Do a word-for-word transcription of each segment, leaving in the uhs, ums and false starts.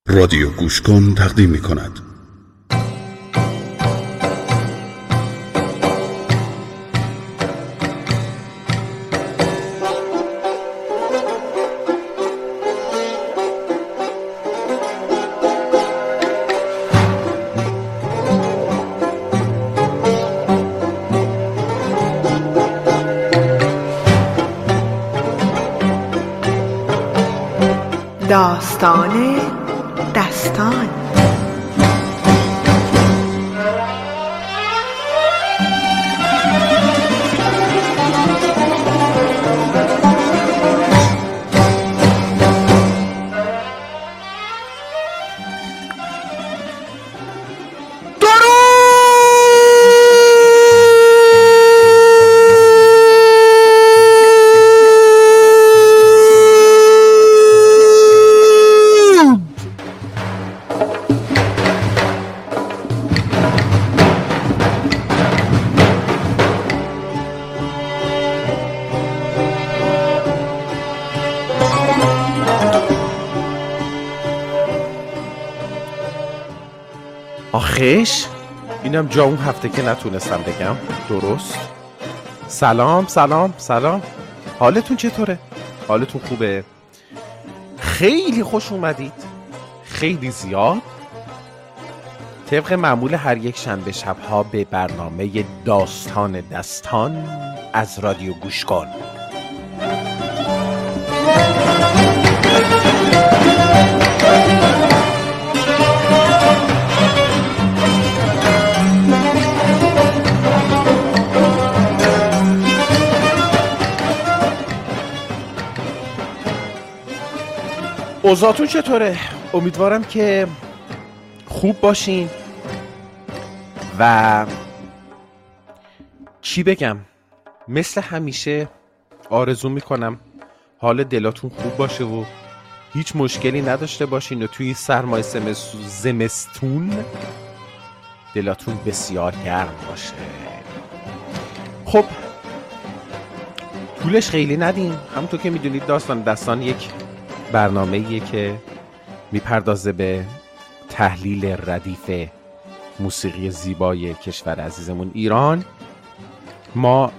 رادیو گوش کن تقدیم می کند. داستان دستان. آخیش اینم جا اون هفته که نتونستم بگم درست. سلام سلام سلام، حالتون چطوره؟ حالتون خوبه؟ خیلی خوش اومدید، خیلی زیاد، طبق معمول هر یک شنبه شبها به برنامه داستان دستان از رادیو گوش کن. اوضاعتون چطوره؟ امیدوارم که خوب باشین و چی بگم، مثل همیشه آرزو میکنم حال دلاتون خوب باشه و هیچ مشکلی نداشته باشین و توی این سرمای زمستون دلاتون بسیار گرم باشه. خب طولش خیلی ندیم، همونطور که میدونید داستان دستان یک برنامه‌ایه که میپردازه به تحلیل ردیف موسیقی زیبای کشور عزیزمون ایران. ما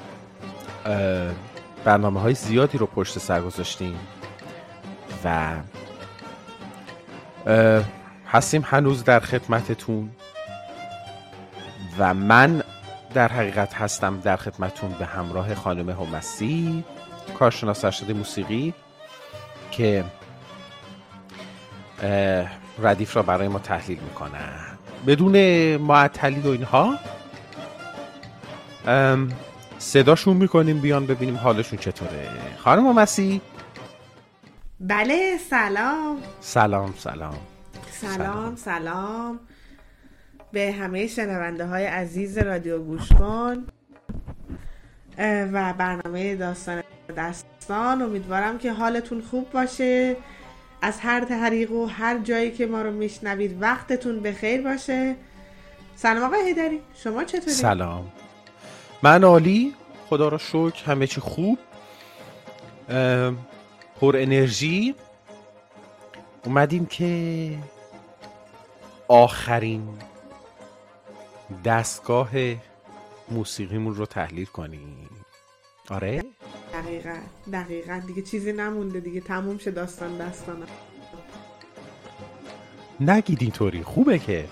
برنامه‌های زیادی رو پشت سر گذاشتیم و هستیم هنوز در خدمتتون و من در حقیقت هستم در خدمتتون به همراه خانم همسی، کارشناس ارشد موسیقی که ردیف را برای ما تحلیل میکنن بدون معطلی و اینها. صداشون میکنیم بیان ببینیم حالشون چطوره. خانم همسی. بله سلام سلام سلام سلام سلام به همه شنونده های عزیز رادیو گوش کن و برنامه داستان دستان. امیدوارم که حالتون خوب باشه از هر طریق و هر جایی که ما رو میشنوید. وقتتون بخیر باشه. سلام آقای حیدری، شما چطوری؟ سلام، من عالی، خدا را شکر، همه چی خوب، پر انرژی. اومدیم که آخرین دستگاه موسیقیمون رو تحلیل کنیم. آره دقیقاً دقیقاً دیگه چیزی نمونده دیگه، تموم شه داستان داستانه. نگید اینطوری، خوبه که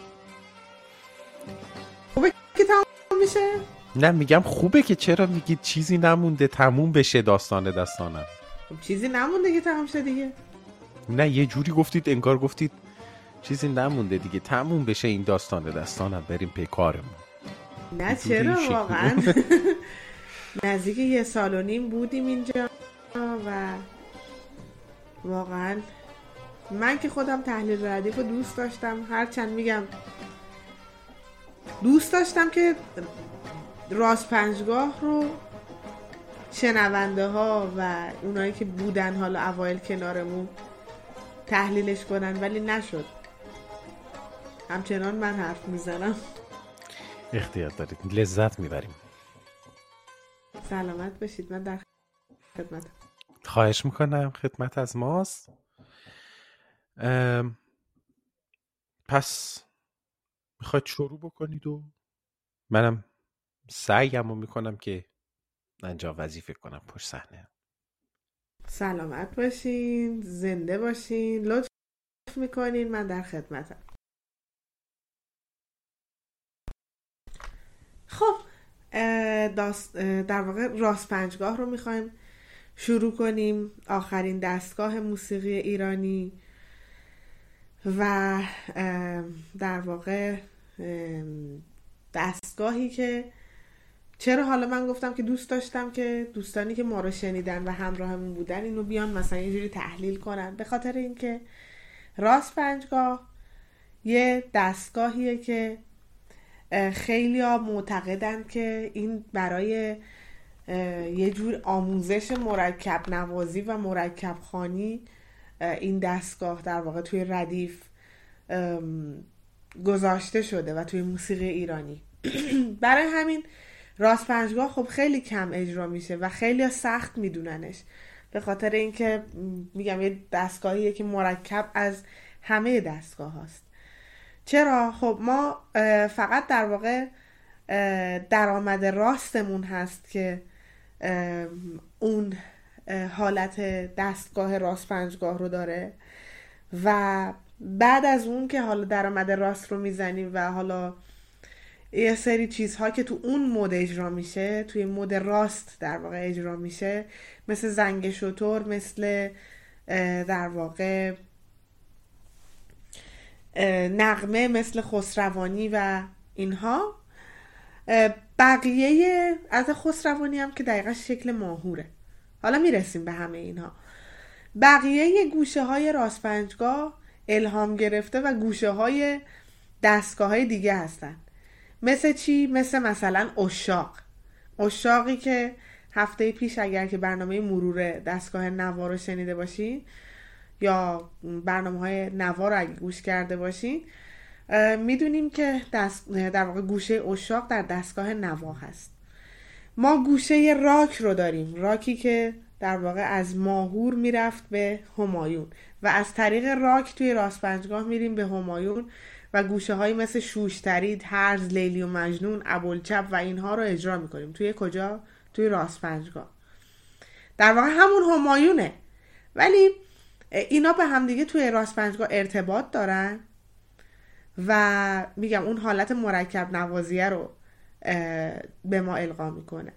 خوبه که تموم میشه. نه میگم خوبه که، چرا میگید چیزی نمونده تموم بشه داستان داستانم؟ خب چیزی نمونده که تموم شه دیگه. نه یه جوری گفتید انگار گفتید چیزی نمونده دیگه تموم بشه این داستان داستانم، بریم پی کارمون. نه چرا واقعا نزدیک یه سال و نیم بودیم اینجا و واقعا من که خودم تحلیل ردیف رو دوست داشتم، هرچند میگم دوست داشتم که راست پنجگاه رو شنونده ها و اونایی که بودن حالا اوایل کنارمون تحلیلش کنن، ولی نشد. همچنان من حرف میزنم. اختیار دارید، لذت میبریم. سلامت باشید، من در خدمتم. خواهش میکنم، خدمت از ماست. پس میخواید شروع بکنید و منم سعیمو میکنم که انجام وظیفه کنم پشت صحنه. سلامت باشین، زنده باشین، لطف میکنین، من در خدمتم. خب داست در واقع راست پنجگاه رو میخوایم شروع کنیم، آخرین دستگاه موسیقی ایرانی و در واقع دستگاهی که چرا حالا من گفتم که دوست داشتم که دوستانی که ما رو شنیدن و همراهمون بودن اینو بیان مثلا یه جوری تحلیل کنن، به خاطر اینکه راست پنجگاه یه دستگاهیه که خیلی ها معتقدن که این برای یه جور آموزش مرکب نوازی و مرکب خوانی این دستگاه در واقع توی ردیف گذاشته شده و توی موسیقی ایرانی. برای همین راست پنجگاه خب خیلی کم اجرا میشه و خیلی سخت میدوننش، به خاطر اینکه میگم یه دستگاهیه که مرکب از همه دستگاه هاست. چرا؟ خب ما فقط در واقع درآمد راستمون هست که اون حالت دستگاه راست پنجگاه رو داره و بعد از اون که حالا درآمد راست رو میزنیم و حالا یه سری چیزها که تو اون مود اجرا میشه، توی مود راست در واقع اجرا میشه، مثل زنگ شتر، مثل در واقع نغمه، مثل خسروانی و اینها. بقیه از خسروانی هم که دقیقا شکل ماهوره، حالا میرسیم به همه اینها. بقیه گوشه های راست پنجگاه الهام گرفته و گوشه های دستگاه های دیگه هستن. مثل چی؟ مثل مثلا عشاق عشاقی که هفته پیش اگر که برنامه مرور دستگاه نوا رو شنیده باشین یا برنامه های نوا رو اگه گوش کرده باشین میدونیم که دست در واقع گوشه عشاق در دستگاه نوا هست. ما گوشه راک رو داریم، راکی که در واقع از ماهور میرفت به همایون و از طریق راک توی راست پنجگاه میریم به همایون و گوشه هایی مثل شوشتری، طرز، لیلی و مجنون، ابوالچپ و اینها رو اجرا میکنیم. توی کجا؟ توی راست پنجگاه. در واقع همون همایونه، ولی اینا به هم دیگه توی راست پنجگاه ارتباط دارن و میگم اون حالت مرکب نوازیه رو به ما القا میکنه.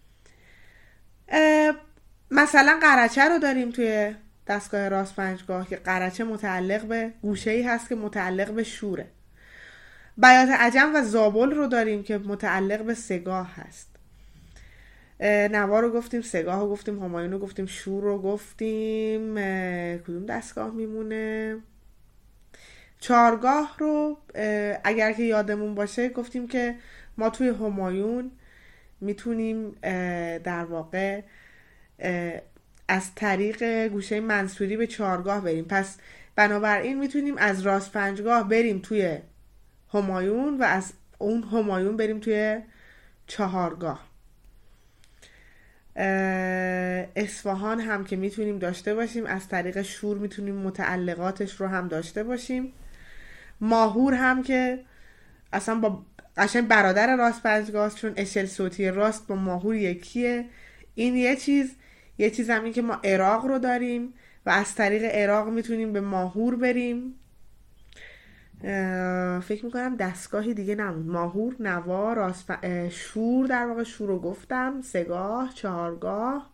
مثلا قرچه رو داریم توی دستگاه راست پنجگاه که قرچه متعلق به گوشه‌ای هست که متعلق به شوره. بیات عجم و زابل رو داریم که متعلق به سگاه هست. نوا رو گفتیم، سگاه رو گفتیم، همایون رو گفتیم، شور رو گفتیم. کدوم دستگاه میمونه؟ چارگاه رو اگر که یادمون باشه گفتیم که ما توی همایون میتونیم در واقع از طریق گوشه منصوری به چارگاه بریم. پس بنابراین میتونیم از راست پنجگاه بریم توی همایون و از اون همایون بریم توی چهارگاه. اصفهان هم که میتونیم داشته باشیم، از طریق شور میتونیم متعلقاتش رو هم داشته باشیم. ماهور هم که اصلا با قشنگ برادر راست پنجگاه است، چون اشل صوتی راست با ماهور یکیه. این یه چیز. یه چیز هم این که ما عراق رو داریم و از طریق عراق میتونیم به ماهور بریم. فکر میکنم دستگاهی دیگه نمون. ماهور، نوا، راست پ... شور، در واقع شور رو گفتم، سگاه، چهارگاه،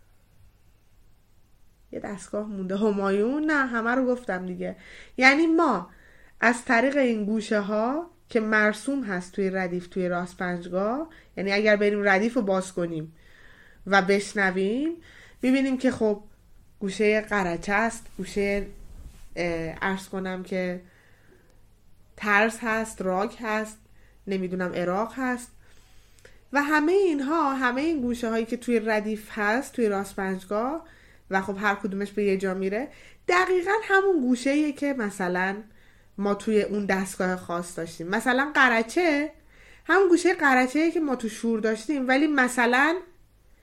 یه دستگاه مونده، همایون. نه همه رو گفتم دیگه. یعنی ما از طریق این گوشه ها که مرسوم هست توی ردیف توی راست پنجگاه، یعنی اگر بریم ردیف رو باز کنیم و بشنویم ببینیم که خب گوشه قرچه است، گوشه عرض کنم که طرز هست، راک هست، نمیدونم عراق هست و همه اینها، همه این گوشه هایی که توی ردیف هست توی راست پنجگاه و خب هر کدومش به یه جا میره، دقیقا همون گوشه‌ایه که مثلا ما توی اون دستگاه خاص داشتیم. مثلا قرچه همون گوشه قرچه‌ایه که ما تو شور داشتیم، ولی مثلا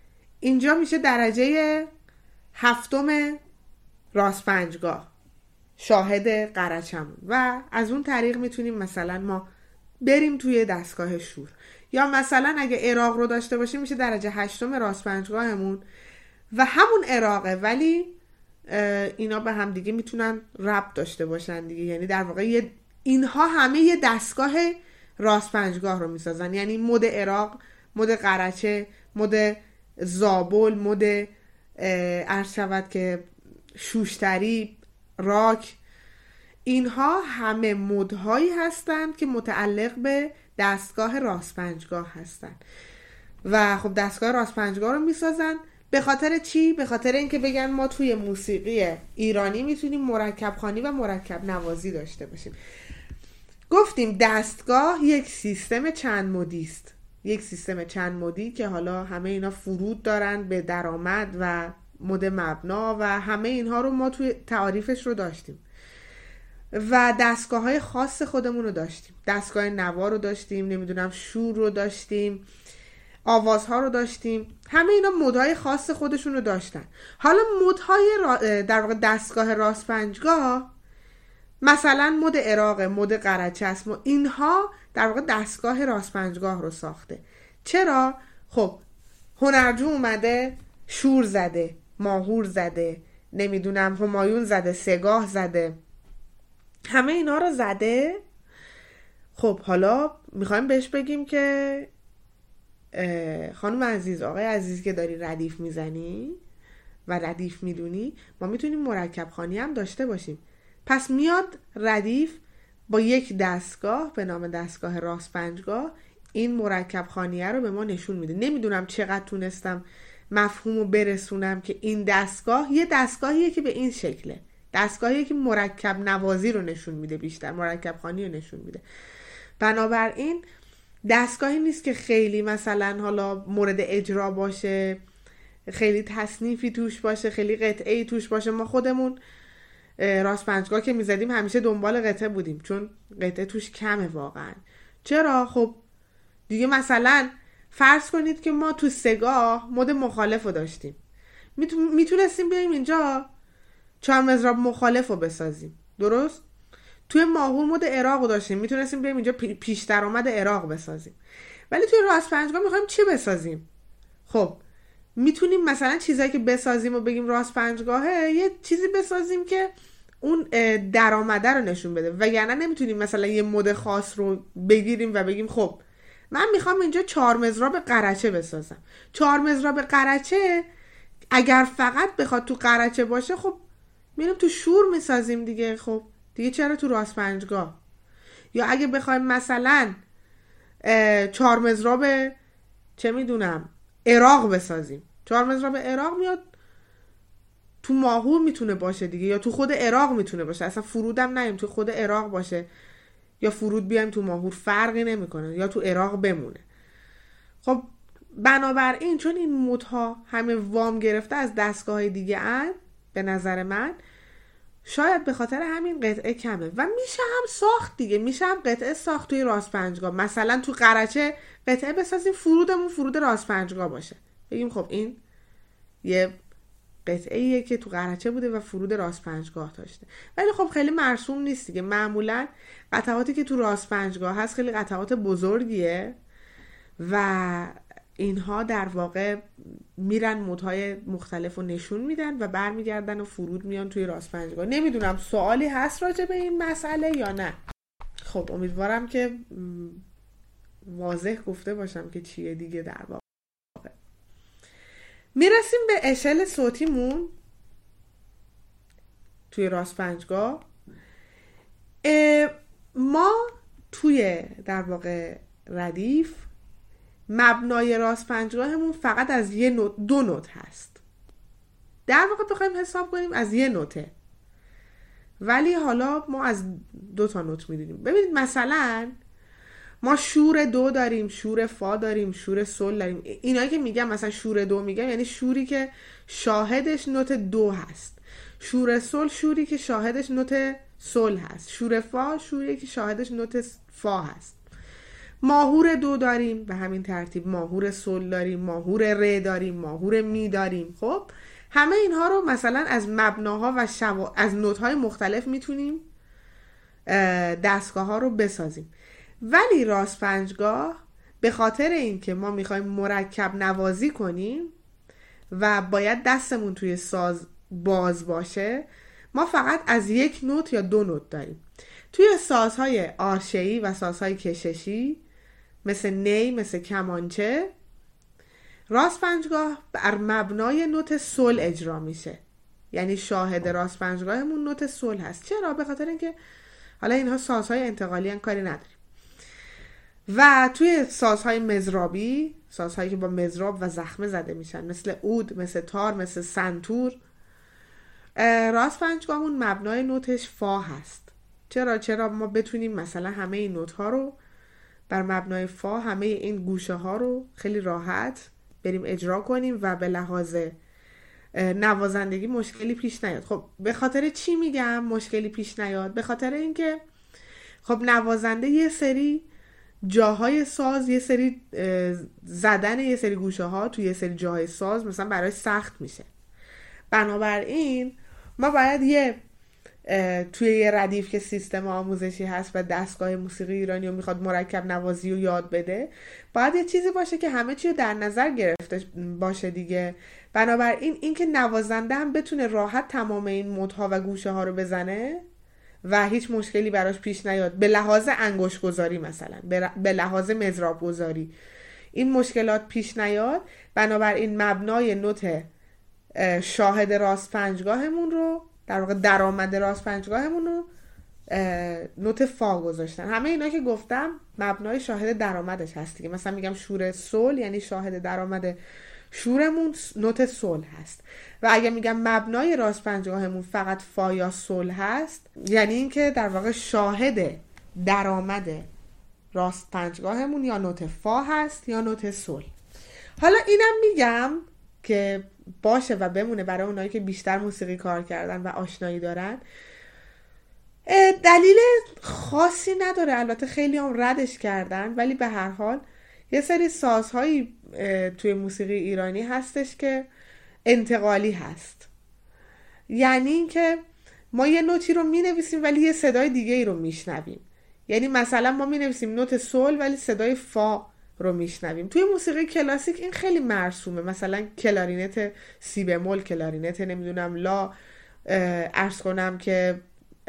اینجا میشه درجه هفتم راست پنجگاه. شاهد قرچمون و از اون طریق میتونیم مثلا ما بریم توی دستگاه شور. یا مثلا اگه عراق رو داشته باشیم میشه درجه هشتم راست پنجگاهمون و همون عراقه، ولی اینا به هم دیگه میتونن ربط داشته باشن دیگه، یعنی در واقع اینها همه یه دستگاه راست پنجگاه رو میسازن، یعنی مد عراق، مد قرچه، مد زابل، مد عرض شود که شوشتری، راک، اینها همه مدهایی هستند که متعلق به دستگاه راست پنجگاه هستند و خب دستگاه راست پنجگاه رو میسازن. به خاطر چی؟ به خاطر اینکه بگن ما توی موسیقی ایرانی میتونیم مرکب خوانی و مرکب نوازی داشته باشیم. گفتیم دستگاه یک سیستم چند مدی است، یک سیستم چند مدی که حالا همه اینا فرود دارن به درآمد و مد مبنا و همه اینها رو ما توی تعاریفش رو داشتیم و دستگاه های خاص خودمون رو داشتیم. دستگاه نوا رو داشتیم، نمیدونم شور رو داشتیم، آوازها رو داشتیم، همه اینا مدهای خاص خودشون رو داشتن. حالا مدهای را... در واقع دستگاه راست پنجگاه مثلا مد عراق، مد قرچه است، اینها در واقع دستگاه راست پنجگاه رو ساخته. چرا؟ خب هنرجو اومده شور زده، ماهور زده، نمیدونم همایون زده، سگاه زده، همه اینا رو زده. خب حالا میخوایم بهش بگیم که خانم عزیز، آقای عزیز که داری ردیف میزنی و ردیف میدونی، ما میتونیم مرکب خوانی هم داشته باشیم. پس میاد ردیف با یک دستگاه به نام دستگاه راست پنجگاه این مرکب خوانیه رو به ما نشون میده. نمیدونم چقدر تونستم مفهومو برسونم که این دستگاه یه دستگاهیه که به این شکله، دستگاهیه که مرکب نوازی رو نشون میده، بیشتر مرکب خوانی رو نشون میده. بنابراین دستگاهی نیست که خیلی مثلا حالا مورد اجرا باشه، خیلی تصنیفی توش باشه، خیلی قطعه‌ای توش باشه. ما خودمون راست پنجگاه که میزدیم همیشه دنبال قطعه بودیم، چون قطعه توش کمه واقعا. چرا؟ خب دیگه مثلا فرض کنید که ما تو سگاه مد مخالف رو داشتیم، میتونستیم بیاییم اینجا چهار مضراب مخالف رو بسازیم، درست؟ توی ماهور مد عراق رو داشتیم، میتونستیم بیاییم اینجا پیش درآمد عراق بسازیم. ولی توی راست پنجگاه میخوایم چی بسازیم؟ خب میتونیم مثلا چیزایی که بسازیم و بگیم راست پنجگاهه، یه چیزی بسازیم که اون درآمده رو نشون بده، وگرنه نمیتونیم مثلا یه مد خاص رو بگیریم و بگیم خب من میخوام اینجا چهار مضراب قرچه بسازم. چهار مضراب قرچه اگر فقط بخواد تو قرچه باشه، خب میریم تو شور میسازیم دیگه. خب دیگه چرا تو راست پنجگاه؟ یا اگه بخوایم مثلا چهار مضراب چه میدونم عراق بسازیم، چهار مضراب عراق میاد تو ماهور میتونه باشه دیگه، یا تو خود عراق میتونه باشه، اصلا فرودم نیم تو خود عراق باشه یا فرود بیایم تو ماهور، فرقی نمیکنه، یا تو عراق بمونه. خب بنابراین چون این مدها همه وام گرفته از دستگاه دیگه ان، به نظر من شاید به خاطر همین قطعه کمه و میشه هم ساخت دیگه، میشه هم قطعه ساخت توی راست پنجگاه. مثلا تو قرچه قطعه بسازیم فرودمون فرود راست پنجگاه باشه، بگیم خب این یه قطعه‌ایه که تو قرچه بوده و فرود راست پنجگاه داشته. ولی خب خیلی مرسوم نیست دیگه. معمولا قطعاتی که تو راست پنجگاه هست خیلی قطعات بزرگیه و اینها در واقع میرن مدهای مختلف رو نشون میدن و برمیگردن و فرود میان توی راست پنجگاه. نمیدونم سوالی هست راجع به این مسئله یا نه؟ خب امیدوارم که واضح گفته باشم که چیه دیگه. در واقع میرسیم به اشل صوتیمون توی راست پنجگاه. ما توی در واقع ردیف مبنای راست پنجگاهمون فقط از یه نوت، دو نوت هست. در واقع بخوایم حساب کنیم از یه نوته، ولی حالا ما از دو تا نوت میدونیم. ببینید مثلا ما شور دو داریم، شور فا داریم، شور سل داریم. اینایی که میگم مثلا شور دو میگم یعنی شوری که شاهدش نوت دو هست. شور سل شوری که شاهدش نوت سل هست. شور فا شوری که شاهدش نوت فا هست. ماهور دو داریم به همین ترتیب، ماهور سل داریم، ماهور ر داریم، ماهور می داریم. خب همه اینها رو مثلا از مبناها و شوا... از نوت‌های مختلف میتونیم دستگاه ها رو بسازیم. ولی راست پنجگاه به خاطر اینکه ما میخوایم مرکب نوازی کنیم و باید دستمون توی ساز باز باشه، ما فقط از یک نوت یا دو نوت داریم. توی سازهای آرشه‌ای و سازهای کششی مثل نی، مثل کمانچه، راست پنجگاه بر مبنای نوت سل اجرا میشه. یعنی شاهد راست پنجگاهمون نوت سل هست. چرا؟ به خاطر اینکه حالا اینها سازهای انتقالی ان، کاری نداریم. و توی سازهای مزرابی، سازهایی که با مزراب و زخمه زده میشن، مثل عود، مثل تار، مثل سنتور، راست پنجگاهمون مبنای نوتش فا هست. چرا؟ چرا ما بتونیم مثلا همه این نوت ها رو بر مبنای فا، همه این گوشه ها رو خیلی راحت بریم اجرا کنیم و به لحاظ نوازندگی مشکلی پیش نیاد. خب به خاطر چی میگم مشکلی پیش نیاد؟ به خاطر اینکه خب نوازنده یه سری جاهای ساز، یه سری زدن یه سری گوشه ها توی یه سری جاهای ساز مثلا برای سخت میشه. بنابراین ما باید یه توی یه ردیف که سیستم آموزشی هست و دستگاه موسیقی ایرانی رو میخواد مرکب نوازی رو یاد بده، باید یه چیزی باشه که همه چی رو در نظر گرفته باشه دیگه. بنابراین این که نوازنده هم بتونه راحت تمام این مدها و گوشه ها رو بزنه و هیچ مشکلی براش پیش نیاد، به لحاظ انگشت گذاری مثلا، به لحاظ مضراب گذاری این مشکلات پیش نیاد، بنابراین مبنای نوت شاهد راست پنجگاهمون رو، در واقع درآمد راست پنجگاهمون رو نوت فا گذاشتن. همه اینا که گفتم مبنای شاهد درآمدش هست دیگه. مثلا میگم شور سل، یعنی شاهد درآمد شورمون نوت سل هست. و اگه میگم مبنای راست پنجگاهمون فقط فا یا سل هست، یعنی اینکه در واقع شاهد درآمد راست پنجگاهمون یا نوت فا هست یا نوت سل. حالا اینم میگم که باشه و بمونه برای اونایی که بیشتر موسیقی کار کردن و آشنایی دارن. دلیل خاصی نداره، البته خیلی هم ردش کردن، ولی به هر حال یه سری سازهایی توی موسیقی ایرانی هستش که انتقالی هست. یعنی این که ما یه نوتی رو می نویسیم ولی یه صدای دیگه ای رو می شنویم. یعنی مثلا ما می نویسیم نوت سل ولی صدای فا رو میشنویم. توی موسیقی کلاسیک این خیلی مرسومه. مثلا کلارینت سی بمول، کلارینت نمیدونم لا، عرض کنم که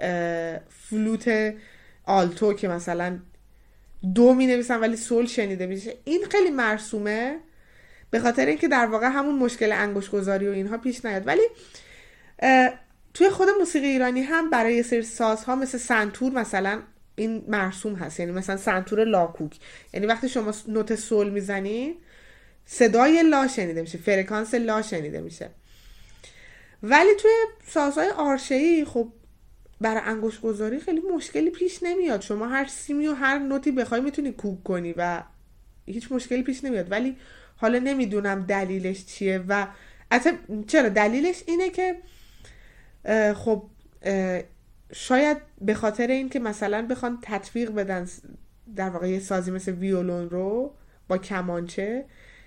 فلوت آلتو که مثلا دو می نویسن ولی سل شنیده میشه، این خیلی مرسومه به خاطر اینکه در واقع همون مشکل انگشت گذاری و اینها پیش نیاد. ولی توی خود موسیقی ایرانی هم برای یه سری سازها مثل سنتور مثلا این مرسوم هست. یعنی مثلا سنتور لاکوک، یعنی وقتی شما نوت سل میزنی صدای لا شنیده میشه، فرکانس لا شنیده میشه. ولی توی سازهای آرشه‌ای خب برای انگشت گذاری خیلی مشکلی پیش نمیاد. شما هر سیمی و هر نوتی بخوای میتونی کوک کنی و هیچ مشکلی پیش نمیاد. ولی حالا نمیدونم دلیلش چیه و اصلا چرا دلیلش اینه که خب شاید به خاطر این که مثلا بخوان تطبیق بدن در واقع یه سازی مثل ویولون رو با کمانچه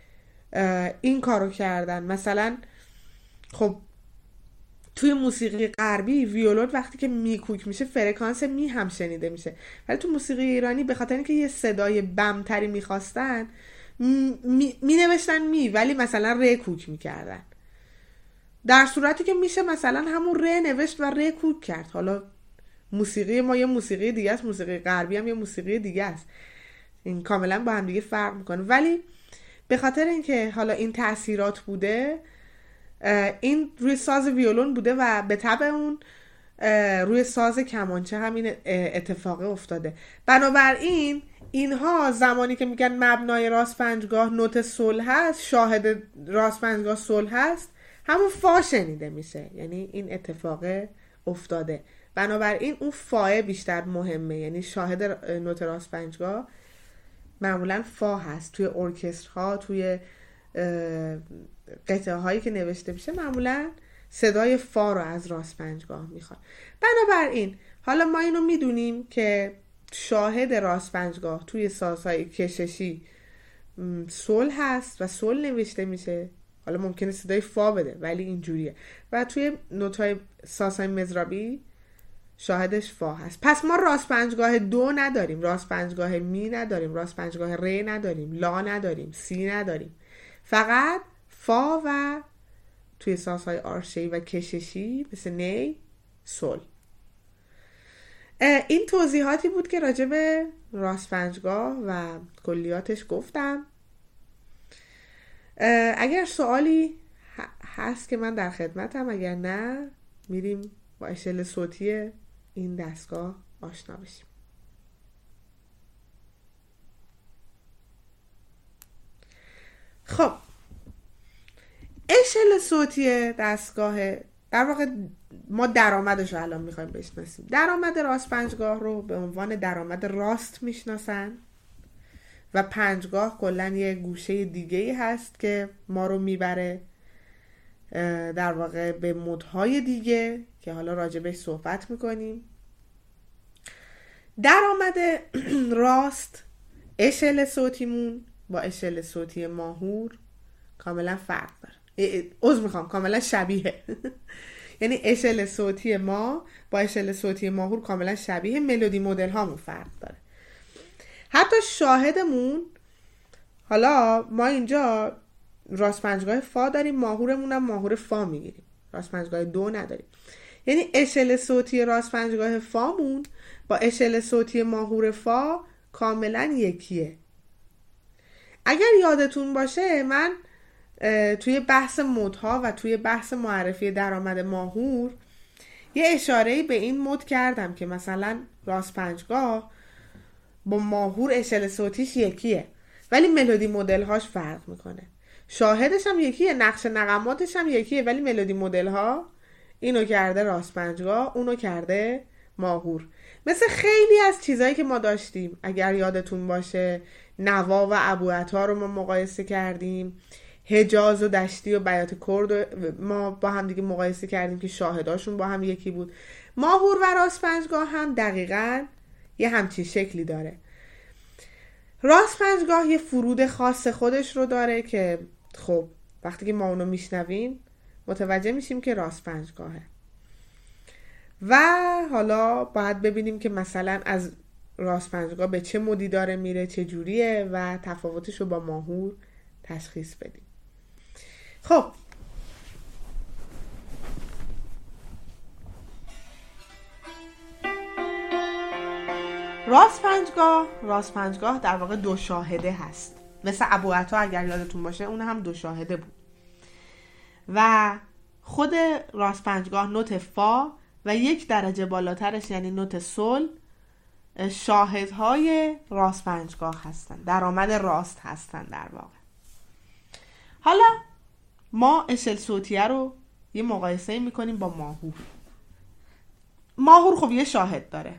این کارو کردن. مثلا خب توی موسیقی غربی ویولون وقتی که میکوک میشه فرکانس می هم شنیده میشه، ولی تو موسیقی ایرانی به خاطر اینکه یه صدای بمتری میخواستن می, می نوشتن می ولی مثلا ر کوک میکردن، در صورتی که میشه مثلا همون ر نوشت و ر کوک کرد. حالا موسیقی ما یه موسیقی دیگه است، موسیقی غربی هم یه موسیقی دیگه است، این کاملا با هم دیگه فرق میکنه. ولی به خاطر اینکه حالا این تأثیرات بوده، این روی ساز ویولون بوده و به تبع اون روی ساز کمانچه همین اتفاق افتاده. بنابراین اینها زمانی که میگن مبنای راست پنجگاه نوت سل هست، شاهد راست پنجگاه سل هست، همون فا شنیده میشه، یعنی این اتفاق افتاده. بنابراین اون فا بیشتر مهمه، یعنی شاهد نوت راست پنجگاه معمولا فا هست. توی ارکسترها، توی قطعه هایی که نوشته میشه معمولا صدای فا رو از راست پنجگاه میخواد. بنابراین حالا ما اینو میدونیم که شاهد راست پنجگاه توی سازهای کششی سل هست و سل نوشته میشه حالا ممکنه صدای فا بده ولی اینجوریه. و توی نوت‌های سازهای مضربی شاهدش فا هست. پس ما راست پنجگاه دو نداریم، راست پنجگاه می نداریم، راست پنجگاه ر نداریم، لا نداریم، سی نداریم. فقط فا و توی سازهای آرشه‌ای و کششی مثل نی، سل. این توضیحاتی بود که راجع به راست پنجگاه و کلیاتش گفتم. اگر سوالی هست که من در خدمتم، اگر نه میریم با اشل صوتی این دستگاه آشنا بشیم. خب اشل صوتی دستگاه، در واقع ما درآمدش رو الان میخوایم بشناسیم. درآمد راست پنجگاه رو به عنوان درآمد راست میشناسن و پنجگاه کلن یه گوشه دیگه‌ای هست که ما رو میبره در واقع به مودهای دیگه که حالا راجبش صحبت میکنیم. درآمد راست اشل صوتیمون با اشل صوتی ماهور کاملا فرق داره. عذر میخوام، کاملا شبیه. یعنی اشل صوتی ما با اشل صوتی ماهور کاملا شبیه، ملودی مدل هامون فرق داره. حتی شاهدمون، حالا ما اینجا راست پنجگاه فا داریم، ماهورمون هم ماهور فا میگیریم، راست پنجگاه دو نداریم. یعنی اشل صوتی راست پنجگاه فامون با اشل صوتی ماهور فا کاملا یکیه. اگر یادتون باشه من توی بحث مودها و توی بحث معرفی درآمد ماهور یه اشاره‌ای به این مود کردم که مثلا راست پنجگاه با ماهور اشل صوتیش یکیه ولی ملودی مدل هاش فرق میکنه. شاهدش هم یکیه، نقش نغماتش هم یکیه، ولی ملودی مدل ها اینو کرده راست پنجگاه، اونو کرده ماهور. مثل خیلی از چیزایی که ما داشتیم، اگر یادتون باشه نوا و ابوعطا رو ما مقایسه کردیم، حجاز و دشتی و بیات کرد ما با هم دیگه مقایسه کردیم که شاهداشون با هم یکی بود. ماهور و راست پنجگاه هم دقیقاً یه همچین شکلی داره. راست پنجگاه یه فرود خاص خودش رو داره که خب وقتی که ما اونو میشنویم متوجه میشیم که راست پنجگاهه. و حالا باید ببینیم که مثلا از راست پنجگاه به چه مودی داره میره، چه جوریه و تفاوتش رو با ماهور تشخیص بدیم. خب راست پنجگاه راست پنجگاه در واقع دو شاهده هست، مثل ابوعطا اگر یادتون باشه اون هم دو شاهده بود. و خود راست پنجگاه نوت فا و یک درجه بالاترش یعنی نوت سل شاهدهای راست پنجگاه هستن، درآمد راست هستن در واقع. حالا ما اشل صوتیه رو یه مقایسه میکنیم با ماهور. ماهور خب یه شاهد داره،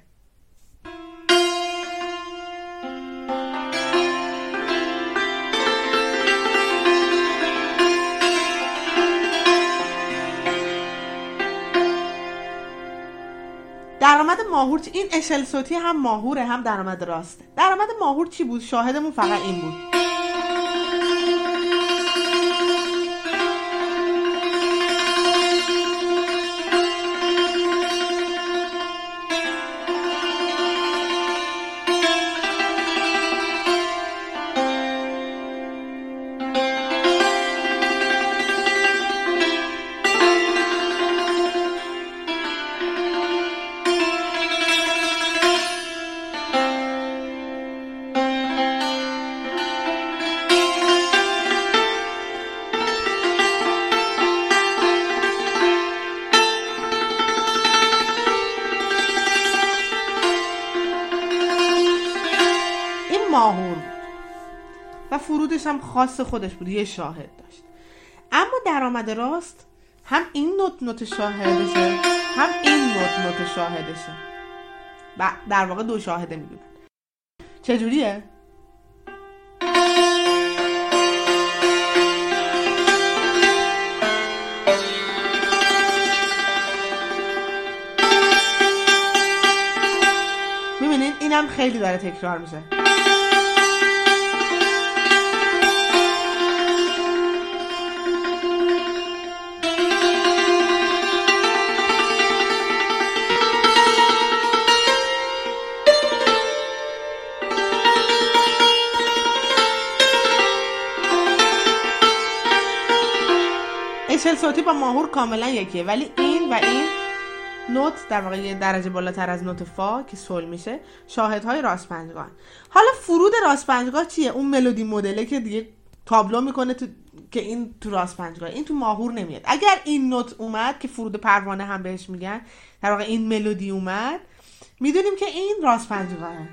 درآمد ماهور چی؟ این اشل صوتی هم ماهوره هم درآمد راسته. درآمد ماهور چی بود؟ شاهدمون فقط این بود. ماهور و فرودش هم خاص خودش بود، یه شاهد داشت. اما درآمد راست هم این نوت نوت شاهدشه هم این نوت نوت شاهدشه و در واقع دو شاهده میدونن. چجوریه؟ میبینین اینم خیلی داره تکرار میشه. اشل صوتی با ماهور کاملا یکیه، ولی این و این نوت در واقع یه درجه بالاتر از نوت فا که سول میشه شاهدهای راست پنجگاه. حالا فرود راست پنجگاه چیه؟ اون ملودی مدله که دیگه تابلو میکنه تو که این تو راست پنجگاه، این تو ماهور نمیاد. اگر این نوت اومد که فرود پروانه هم بهش میگن، در واقع این ملودی اومد، میدونیم که این راست پنجگاهه.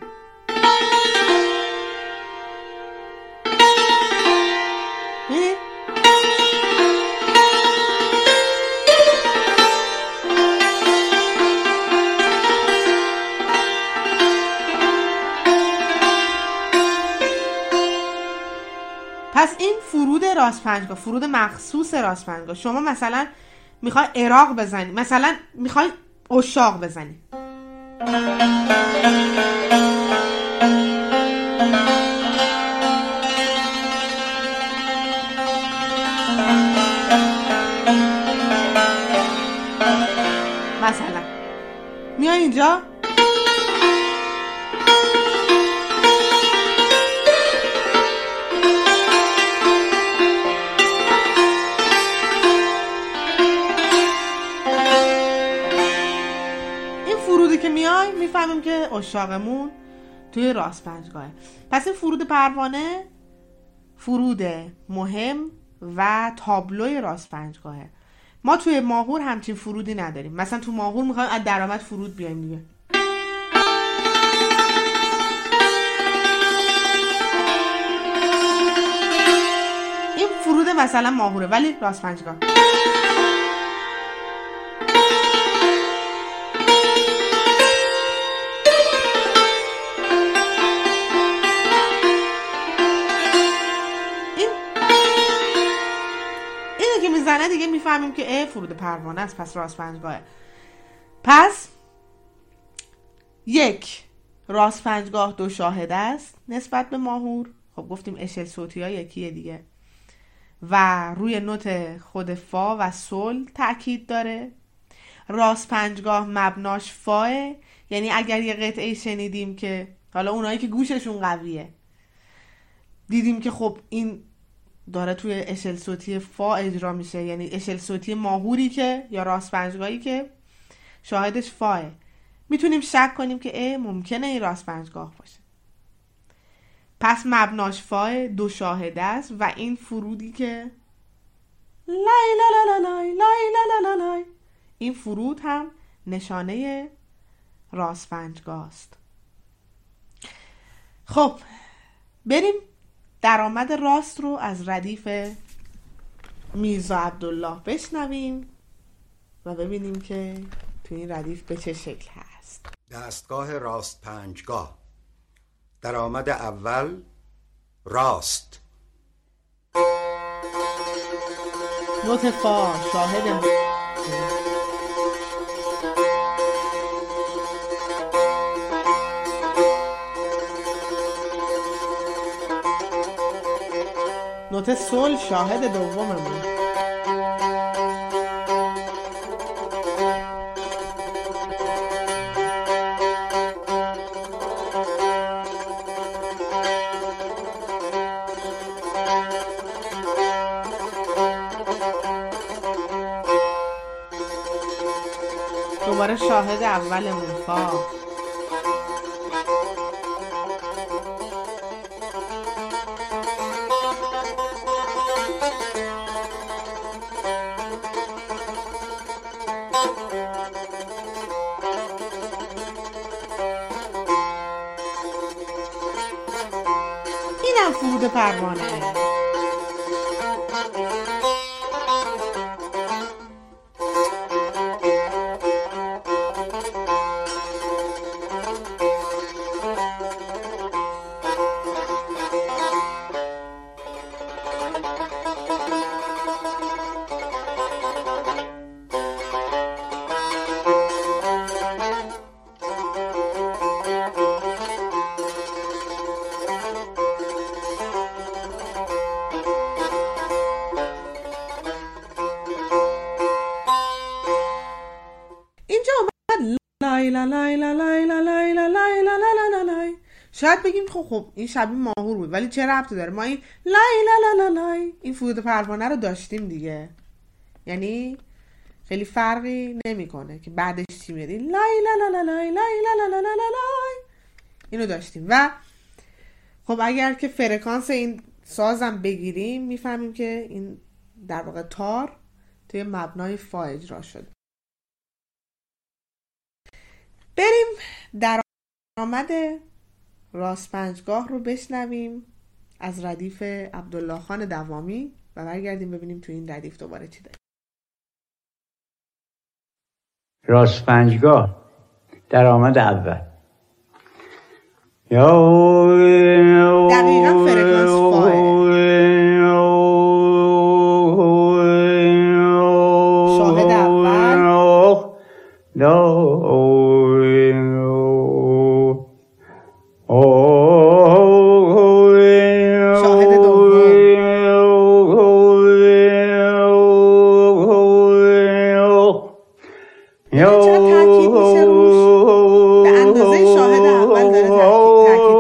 پس این فرود راست پنجگاه، فرود مخصوص راست پنجگاه. شما مثلا میخوای عراق بزنی، مثلا میخوای عشاق بزنی، مثلا میای اینجا میفهمیم که عشاقمون توی راست پنجگاهه. پس این فرود پروانه فرود مهم و تابلوی راست پنجگاهه. ما توی ماهور همچین فرودی نداریم. مثلا تو ماهور میخوایم از درآمد فرود بیایم دیگه. این فرود مثلا ماهوره ولی راست پنجگاه. میزنه دیگه میفهمیم که اه فرود پروانه است، پس راست پنجگاهه. پس یک راست پنجگاه دو شاهد است نسبت به ماهور. خب گفتیم اشل صوتی ها یکیه دیگه و روی نوت خود فا و سول تاکید داره. راست پنجگاه مبناش فاه، یعنی اگر یه قطعه شنیدیم که حالا اونایی که گوششون قویه دیدیم که خب این داره توی اشل صوتی فا اجرا میشه، یعنی اشل صوتی ماهوری که یا راست پنجگاهی که شاهدش فاه، میتونیم شک کنیم که اه ممکنه این راست پنجگاه باشه. پس مبناش فاه دو شاهده است و این فرودی که لای لا لا لا لای لای لا لا لای، این فرود هم نشانه راست پنجگاه است. خب بریم درآمد راست رو از ردیف میرزا عبدالله بشنویم و ببینیم که تو این ردیف به چه شکل هست. دستگاه راست پنجگاه. درآمد اول راست. نوت فا شاهد نوت سول شاهد دوممون. دوباره شاهد اولمون فا. اینم فرود پروانه. شاید بگیم خب خب این شبیه ماهور بود ولی چه ربطی داره؟ ما این لای لا لا لا لای این فرود پروانه رو داشتیم دیگه، یعنی خیلی فرقی نمیکنه که بعدش چی میاد. این لای لا لا لا لای لای لا لا لا لا لای اینو داشتیم. و خب اگر که فرکانس این سازم بگیریم میفهمیم که این در واقع تار توی مبنای فا اجرا شده. بریم درآمد راست پنجگاه رو بشنویم از ردیف عبدالله خان دوامی و برگردیم ببینیم تو این ردیف دوباره چی داریم. راست پنجگاه درآمد اول. دقیقا فرکانس فاه. شاهد اول، شاهد دوم، چقدر تاکید میشه روش، به اندازه شاهد اول داره تاکید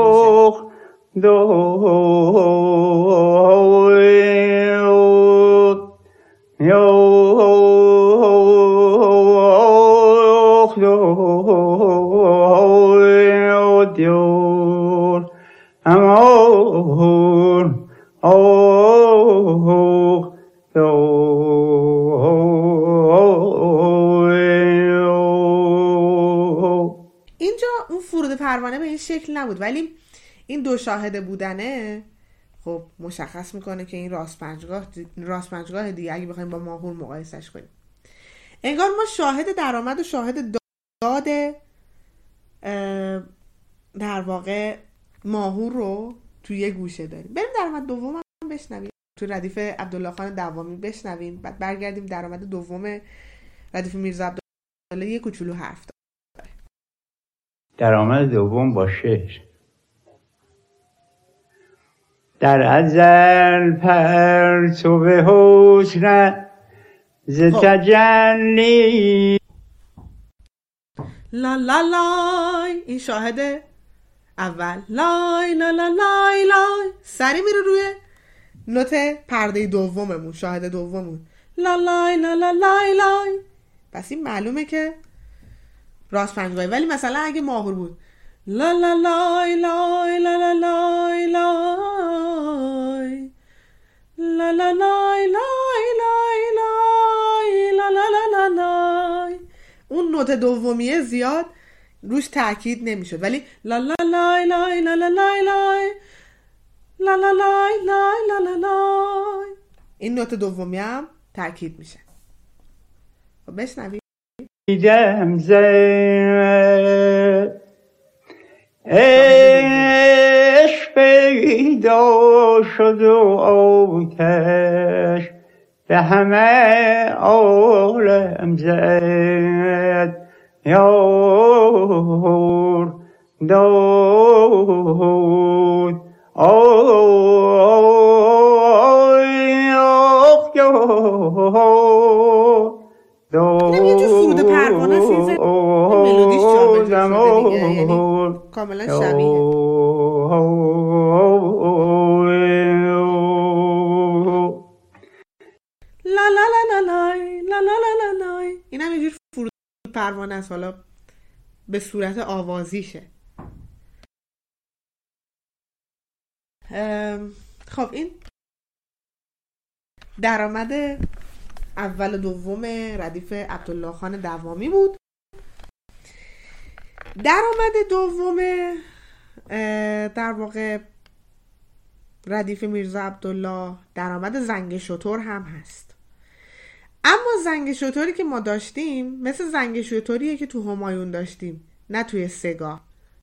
اینجا اون فرود پروانه به این شکل نبود، ولی این دو شاهده بودنه خب مشخص میکنه که این راست پنجگاه راست پنجگاه دیگه اگه بخوایم با ماهور مقایسش کنیم. انگار ما شاهد درآمد و شاهد داد در واقع ماهور رو توی یه گوشه داریم. بریم درآمد دوم هم بشنویم، توی ردیف عبدالله خان دوامی بشنویم، بعد برگردیم درآمد دوم ردیف میرزا عبدالله یه کوچولو حرف داره. درآمد دوم با شعر. در ازل پرتو به حسن ز تجلی لا لا لای، این شاهد اول، لای لا لا لای لای، سری میره روی نوت پرده دوممون، شاهد دوممون، لا لای لا لا لای لای. پس این معلومه که راست پنجگاهی. ولی مثلا اگه ماهور بود لا لا لای لای لا لا لای لای لا لا لای لای لای لای لا لا لا لای، اون نوت دومیه زیاد روش تاکید نمیشد، ولی لا لا لای لای لا لا لای لای لا لا لای لای لا لا لای، این نوت دومی هم تاکید میشه. خب بشنوید. دیدم زد عشق پیدا شد و آتش به همه عالم زد، یار داد آی آخ اینم یه جور فرود پروانه است، یه ملودیش جا به جا شده دیگه، یعنی کاملا شبیه. لا لا لا لا لای لا لا لا لا لای، اینم یه جور فرود پروانه است، حالا به صورت آوازیشه. خب این درآمد اول و دوم ردیف عبدالله خان دوامی بود. درآمد دوم در واقع ردیف میرزا عبدالله درآمد زنگ شتر هم هست، اما زنگ شتری که ما داشتیم مثل زنگ شتریه که تو همایون داشتیم، نه توی سگاه.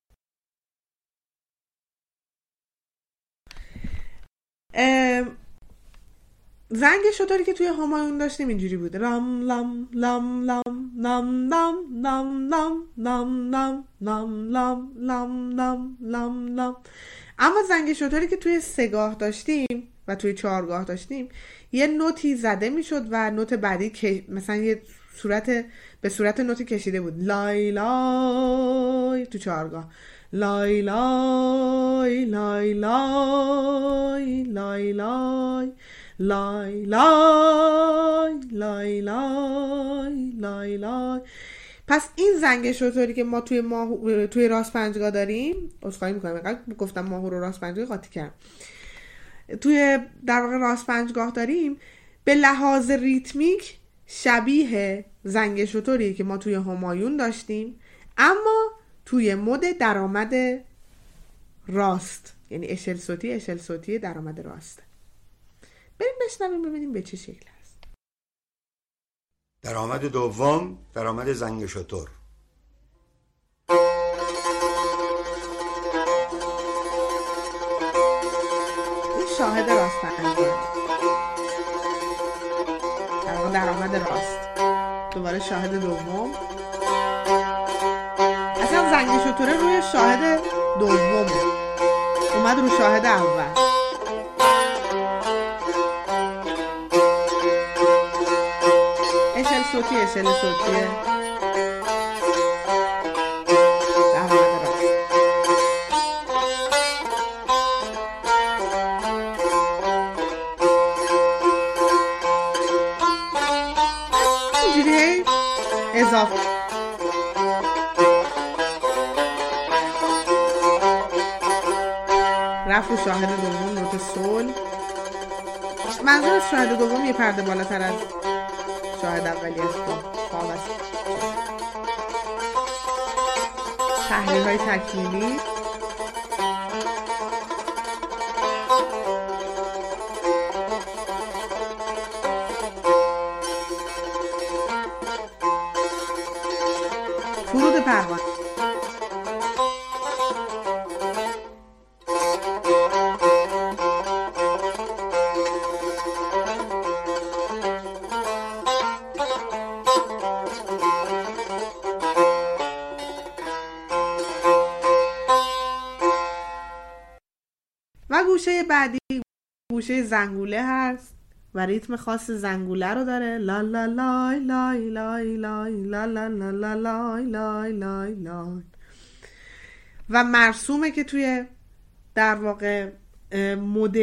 زنگ شتری که توی همایون داشتیم اینجوری بود، رام لام لام لام لام لام لام لام لام لام لام لام لام لام لام لام. اما زنگ شتری که توی سگاه داشتیم و توی چهارگاه داشتیم یه نوتی زده میشد و نوت بعدی که مثلا یه صورت به صورت نوتی کشیده بود، لای لای تو چهارگاه، لای لای لای لای لای لای لای لای لای لای لای لای. پس این زنگ شطوری که ما توی ماهو توی راست پنجگاه داریم، عذرخواهی میکنم اینقدر گفتم ماهو رو راست پنجگاه قاطی کردم، توی در واقع راست پنجگاه داریم، به لحاظ ریتمیک شبیه زنگ شطوری که ما توی همایون داشتیم، اما توی مد درآمد راست، یعنی اشل صوتی اشل صوتی درآمد راست. بریم بشنویم ببینیم به چه شکل هست. درآمد دوم، درآمد زنگ شتر. این شاهد راست پنجگاه، درآمد راست. دوباره شاهد دوم. اصلا زنگ شطوره روی شاهد دوم اومد رو شاهد اول. اشل صوتی اشل صوتیه درآمد راست. اینجوری اضافه رفت رو شاهد دوم، نوت سول. منظور از شاهد دوم یه پرده بالاتر از شاهد اولی است. خواب است. تحلیل های تکمیلی. فرود پروانه. و گوشه بعدی گوشه زنگوله هست و ریتم خاص زنگوله رو داره. لا لا لای لای لای لای لا لا لا لا لای لای لای لای. و مرسومه که توی در واقع مد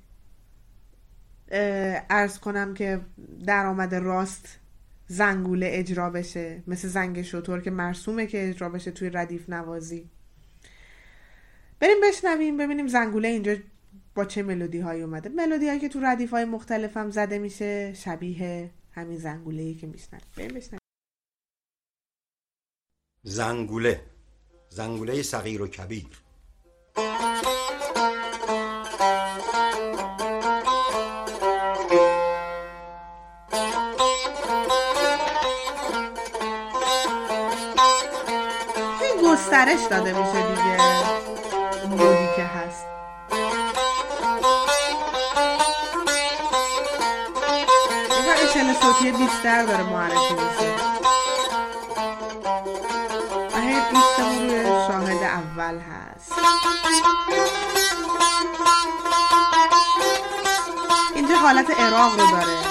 عرض کنم که درآمد راست زنگوله اجرا بشه، مثل زنگ شطور که مرسومه که اجرا بشه توی ردیف نوازی. بریم بشنویم ببینیم زنگوله اینجا با چه ملودی هایی اومده. ملودی هایی که تو ردیف های مختلف هم زده میشه، شبیه همین زنگوله ای که میشنن. بریم بشنویم. زنگوله، زنگوله صغیر و کبیر. گسترش داده میشه دیگه مودی که هست. اینجا اشل صوتی بیشتر داره معرفی میشه و هی ایستمون روی شاهد اول هست. اینجا حالت اراق رو داره.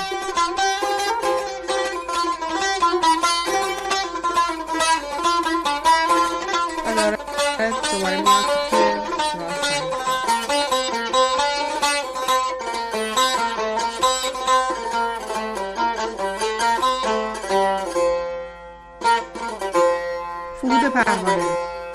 دوباره میاد که فرود پروانه.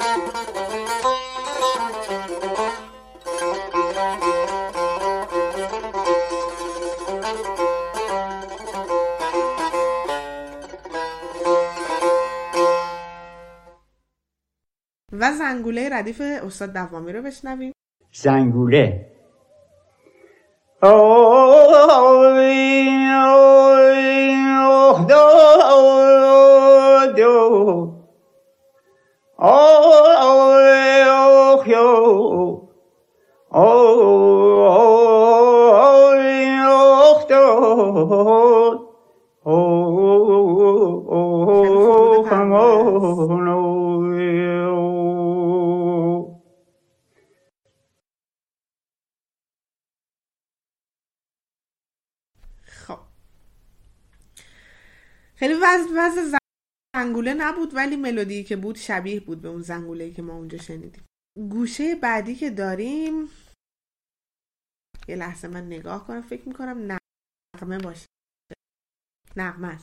و زنگوله ردیف استاد دوامی رو بشنویم. زنگوله. آی آی آه دو دو آی آه یو آی آه دو آه کمانو. خیلی وزن وزن زنگوله نبود ولی ملودی که بود شبیه بود به اون زنگوله‌ای که ما اونجا شنیدیم. گوشه بعدی که داریم، یه لحظه من نگاه کنم، فکر میکنم نغمه باشه. نغمه است.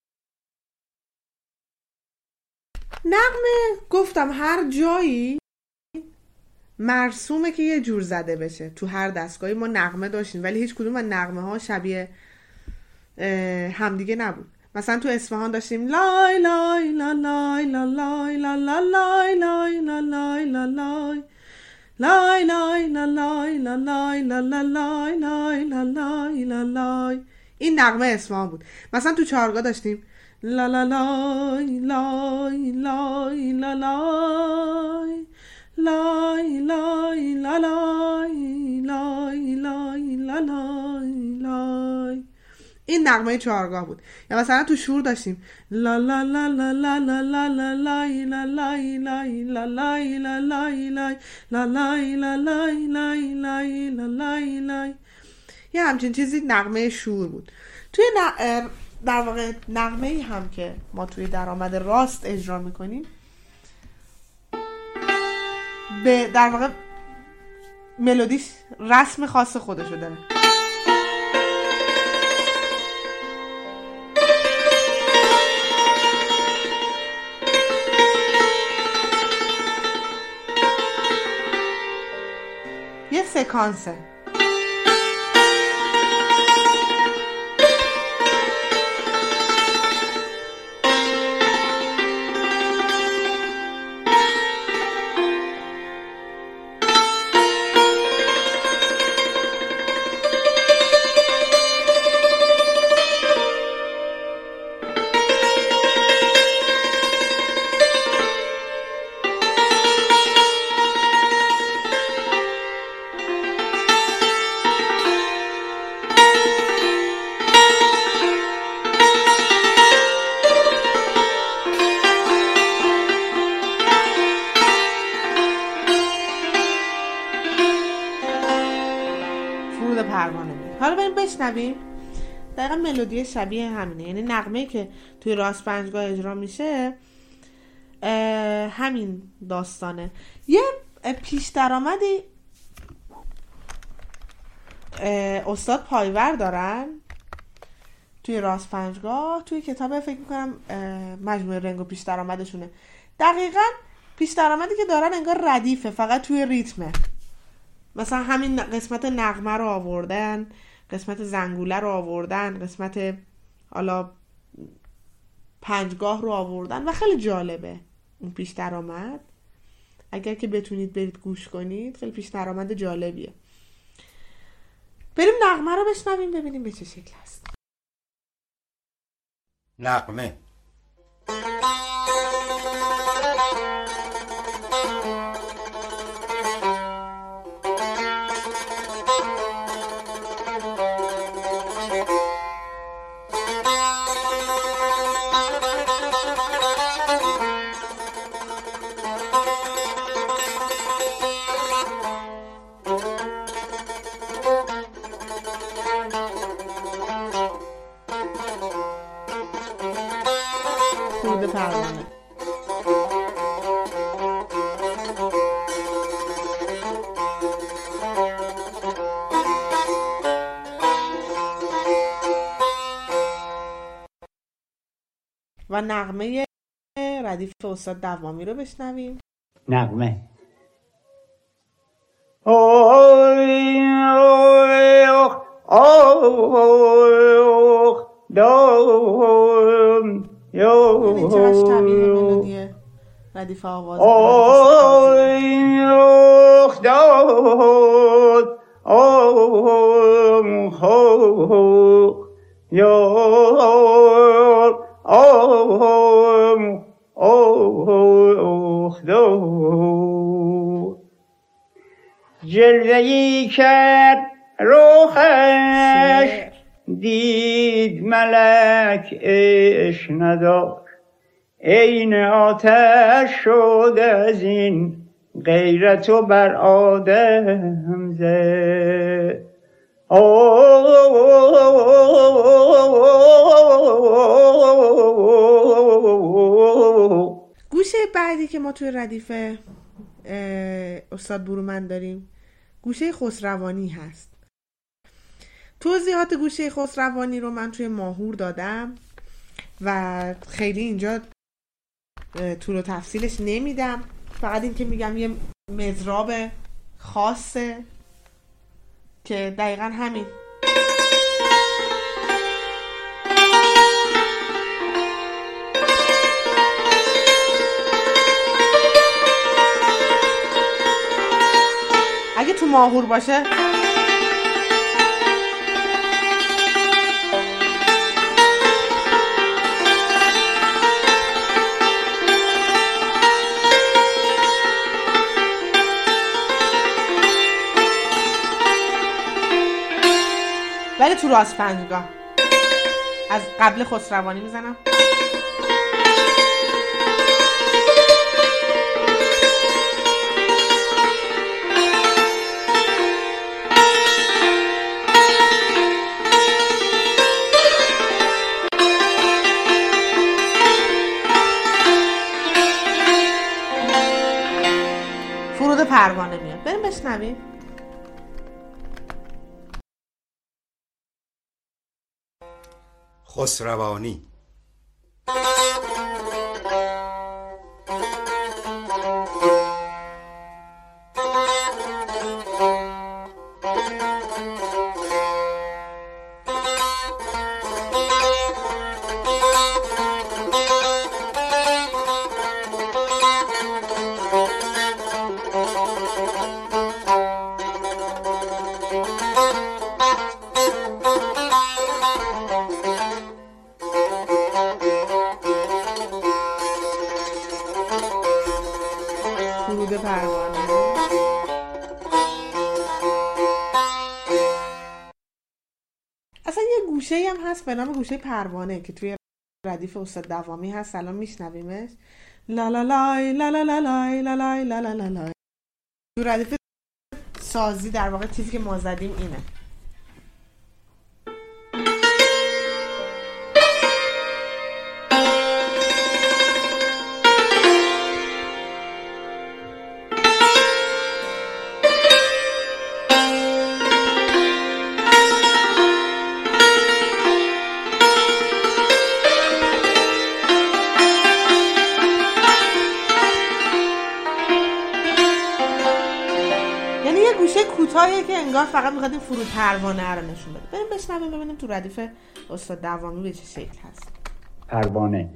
نغمه گفتم هر جایی مرسومه که یه جور زده بشه. تو هر دستگاهی ما نغمه داشتیم ولی هیچ کدوم از نغمه ها شبیه همدیگه نبود. مثلا تو اصفهان داشتیم لای لای لا لای لا لای لا لا لای لای لا لای لا لای لای لای لا لای لا لای لا لا لای لای لا لای لا لای. این نغمه اصفهان بود. مثلا تو چهارگاه داشتیم لا لا لای لای لای لا لای لای لای لا لای لای لای لا لای لای. این نغمه چهارگاه بود. یا مثلا تو شور داشتیم لا لا لا لا لا لا لا لا لای لا لای لای لا لای لا لای لای لا لای لا لای لای لای لا لای لای. یه همچین چیزی نغمه شور بود. توی ن... در واقع نغمه ای هم که ما توی درآمد راست اجرا میکنیم به در واقع ملودیش رسم خاص خودشو داره. یه سکانسه. حالا بریم بشنویم. دقیقا ملودی شبیه همینه. یعنی نغمه که توی راست پنجگاه اجرا میشه همین داستانه. یه پیش درآمدی استاد پایور دارن توی راست پنجگاه. توی کتاب فکر میکنم مجموعه رنگ و پیش درآمدشونه. دقیقا پیش درآمدی که دارن انگار ردیفه، فقط توی ریتمه. مثلا همین قسمت نغمه رو آوردن، قسمت زنگوله رو آوردن، قسمت حالا پنجگاه رو آوردن و خیلی جالبه اون پیش درآمد. اگر که بتونید برید گوش کنید خیلی پیش درآمد جالبیه. بریم نغمه رو بشنویم ببینیم به چه شکل هست. نغمه. خورده پروانه. و نغمه ردیف استاد دوامی رو بشنویم. نغمه. اوی اوی اوخ اوخ دوم ببین چقدر شبیه ملودی ردیف آواز. اوی اوخ دوم اوم هو یا اوم اوخ دو جلوه‌ای کرد روحش دید ملک عشق نداشت عین آتش شد از این غیرت و بر آدم زد. گوشه بعدی که ما توی ردیف استاد برومند داریم گوشه خسروانی هست. توضیحات گوشه خسروانی رو من توی ماهور دادم و خیلی اینجا طول و تفصیلش نمیدم، فقط این که میگم یه مضراب خاصه که دقیقا همین اگه تو ماهور باشه ولی تو راست پنجگاه از قبل خسروانی میزنم. فرود پروانه میاد، بریم بشنویم. خسروانی. گوشه‌ای هم هست به نام گوشه پروانه که توی ردیف استاد دوامی هست. سلام میشنویمش. لا لا لای لا لا لا لای لا لای لا لا لا لای. تو ردیف سازی در واقع چیزی که ما زدیم اینه. کوتاهیه که انگار فقط میخواد این فرود پروانه رو نشون بده. بریم بشنویم ببینیم تو ردیف استاد دوامی به چه شکل هست. پروانه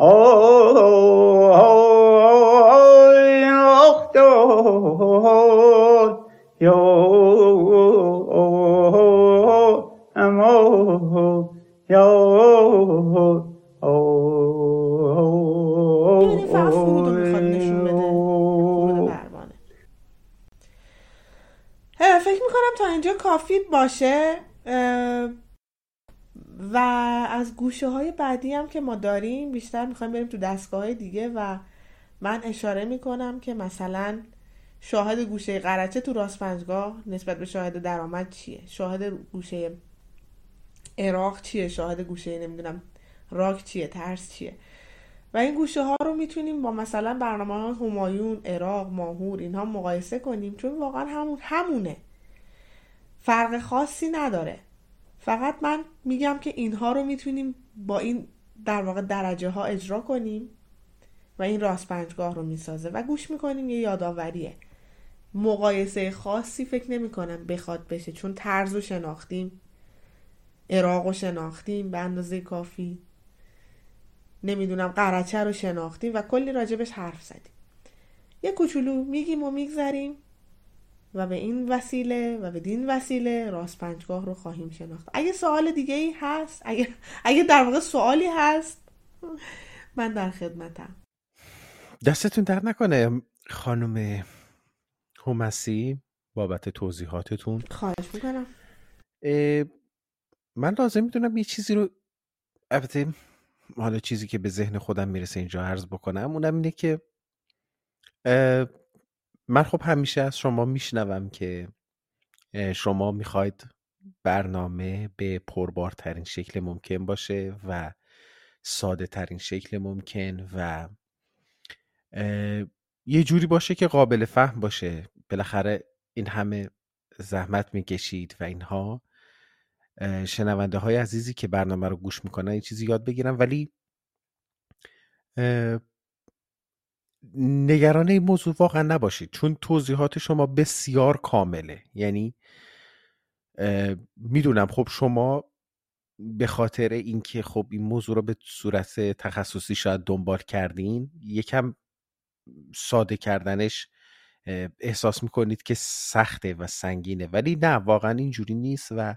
ببینیم فقط فرود رو میخواد نشون بده. فرود پروانه. فکر میکنم تا اینجا کافی باشه و از گوشه های بعدی هم که ما داریم بیشتر میخوایم بریم تو دستگاه های دیگه و من اشاره میکنم که مثلا شاهد گوشه قرچه تو راست پنجگاه نسبت به شاهد درآمد چیه، شاهد گوشه عراق چیه، شاهد گوشه نمیدونم راک چیه، ترس چیه و این گوشه ها رو میتونیم با مثلا برنامه ها همایون، عراق، ماهور اینها مقایسه کنیم چون واقعا همون همونه، فرق خاصی نداره. فقط من میگم که اینها رو میتونیم با این در واقع درجه ها اجرا کنیم و این راست پنجگاه رو میسازه و گوش میکنیم. یه یاداوریه، مقایسه خاصی فکر نمی کنم بخواد بشه چون طرز رو شناختیم، عراق رو شناختیم به اندازه کافی، نمیدونم قرچه رو شناختیم و کلی راجبش حرف زدیم. یه کوچولو میگیم و میگذاریم و به این وسیله و به دین وسیله راست پنجگاه رو خواهیم شناخت. اگه سوال دیگه ای هست، اگه اگه در واقع سوالی هست، من در خدمتم. دستتون در نکنه خانم همسی بابت توضیحاتتون. خواهش میکنم. من لازم میدونم یه چیزی رو، البته حالا چیزی که به ذهن خودم میرسه اینجا عرض بکنم، اونم اینه که من خب همیشه از شما میشنوم که شما میخواید برنامه به پربارترین شکل ممکن باشه و ساده ترین شکل ممکن و یه جوری باشه که قابل فهم باشه. بالاخره این همه زحمت میکشید و اینها شنونده های عزیزی که برنامه رو گوش میکنن یه چیزی یاد بگیرن، ولی نگران این موضوع واقعا نباشید، چون توضیحات شما بسیار کامله. یعنی میدونم خب شما به خاطر اینکه خب این موضوع رو به صورت تخصصی شاید دنبال کردین، یکم ساده کردنش احساس میکنید که سخته و سنگینه، ولی نه، واقعا اینجوری نیست. و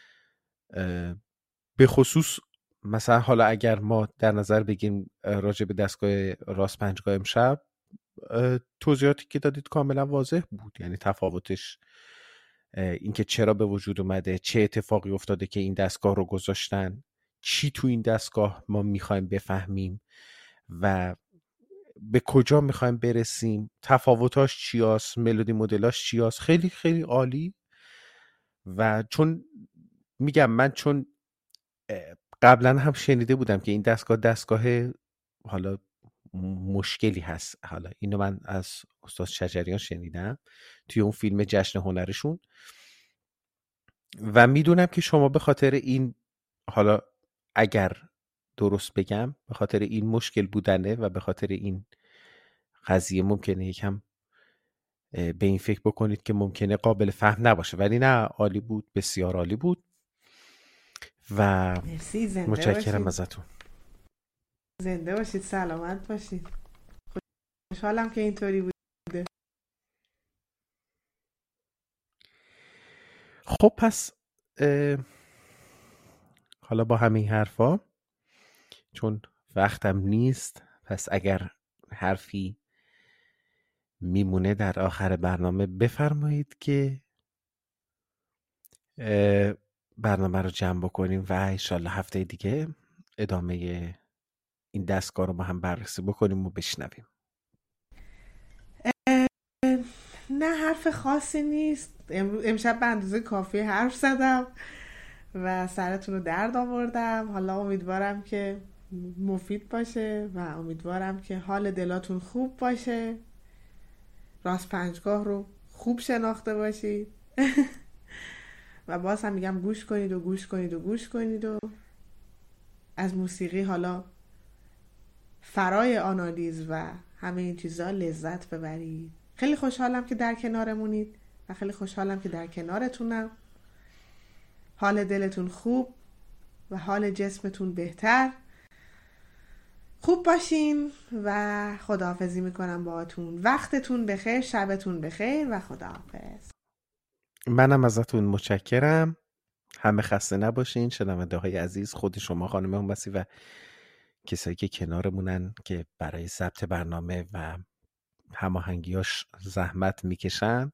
به خصوص مثلا حالا اگر ما در نظر بگیریم راجع به دستگاه راست پنجگاه امشب، توضیحاتی که دادید کاملا واضح بود. یعنی تفاوتش اینکه چرا به وجود اومده، چه اتفاقی افتاده که این دستگاه رو گذاشتن، چی تو این دستگاه ما میخوایم بفهمیم و به کجا میخوایم برسیم، تفاوتاش چی هست، ملودی مدلاش چی هست. خیلی خیلی عالی. و چون میگم من چون قبلا هم شنیده بودم که این دستگاه دستگاه حالا مشکلی هست، حالا اینو من از استاد شجریان شنیدم توی اون فیلم جشن هنرشون، و میدونم که شما به خاطر این، حالا اگر درست بگم، به خاطر این مشکل بودنه و به خاطر این قضیه ممکنه یکم به این فکر بکنید که ممکنه قابل فهم نباشه، ولی نه، عالی بود، بسیار عالی بود و متشکرم ازتون. زنده باشید، سلامت باشید. خوشحالم که اینطوری بوده. خب پس حالا با همین حرفا، چون وقتم نیست، پس اگر حرفی میمونه در آخر برنامه بفرمایید که برنامه رو جمع بکنیم و انشالله هفته دیگه ادامه این دستگاه رو با هم بررسی بکنیم و بشنویم. نه، حرف خاصی نیست. امشب به اندازه کافی حرف زدم و سرتون رو درد آوردم. حالا امیدوارم که مفید باشه و امیدوارم که حال دلاتون خوب باشه، راست پنجگاه رو خوب شناخته باشید و باز هم میگم گوش کنید و گوش کنید و گوش کنید و از موسیقی، حالا فرای آنالیز و همه این چیزا لذت ببرید. خیلی خوشحالم که در کنارمونید و خیلی خوشحالم که در کنارتونم. حال دلتون خوب و حال جسمتون بهتر. خوب باشین و خداحافظی میکنم باهاتون. وقتتون بخیر، شبتون بخیر و خداحافظ. منم ازتون متشکرم. همه خسته نباشین شنونده های عزیز، خود شما خانم همبسی و کسایی که کنارمونن که برای ضبط برنامه و هماهنگیاش زحمت میکشن،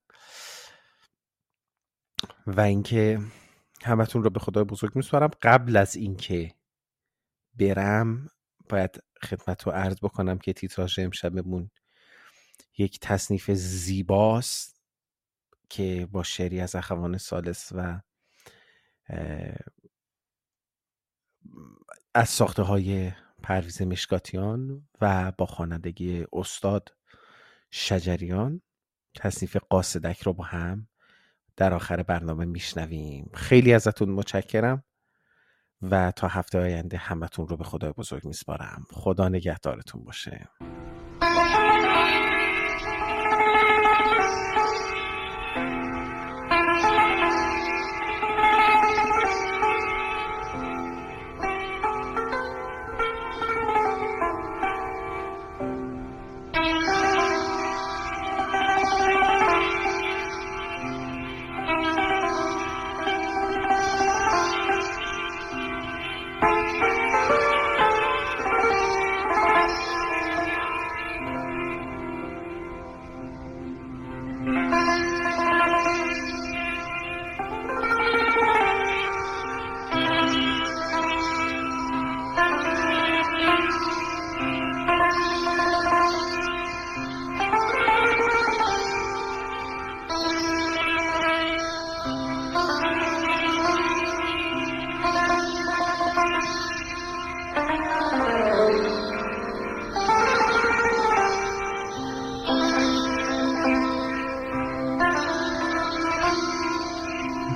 و اینکه همتون رو به خدای بزرگ میسپارم. قبل از اینکه برم باید خدمت رو عرض بکنم که تیتراژ امشبمون یک تصنیف زیباست که با شعری از اخوان ثالث و از ساخته های پرویز مشکاتیان و با خوانندگی استاد شجریان، تصنیف قاصدک رو با هم در آخر برنامه میشنویم. خیلی ازتون متشکرم و تا هفته آینده همتون رو به خدای بزرگ میسپارم. خدا نگهدارتون باشه.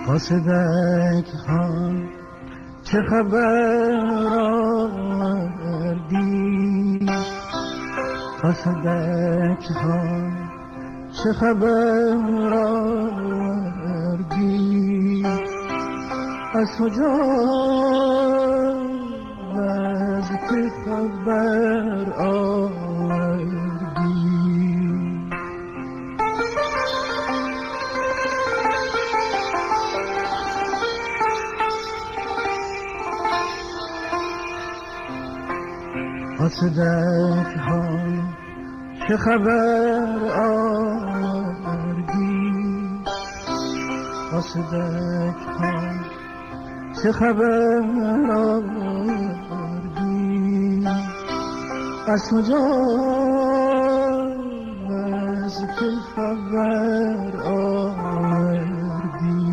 قاصدک ها چه خبر آوردی؟ قاصدک ها چه خبر آوردی؟ از کجا و از که خبر آوردی؟ قاصدک ها چه خبر آوردی؟ قاصدک ها چه خبر آوردی؟ از کجا و از که خبر آوردی؟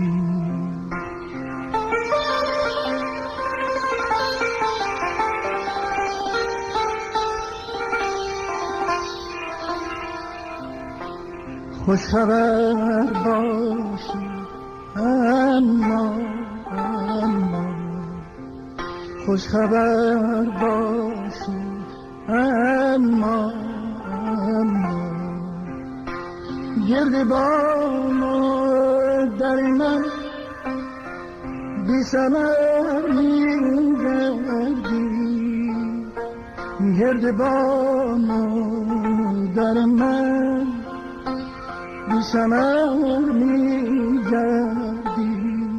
خوش خبر باشی اما اما خوش خبر باشی اما اما گردبان در من بی ثمر می‌گردی، گردبان در من بی ثمر می‌گردی.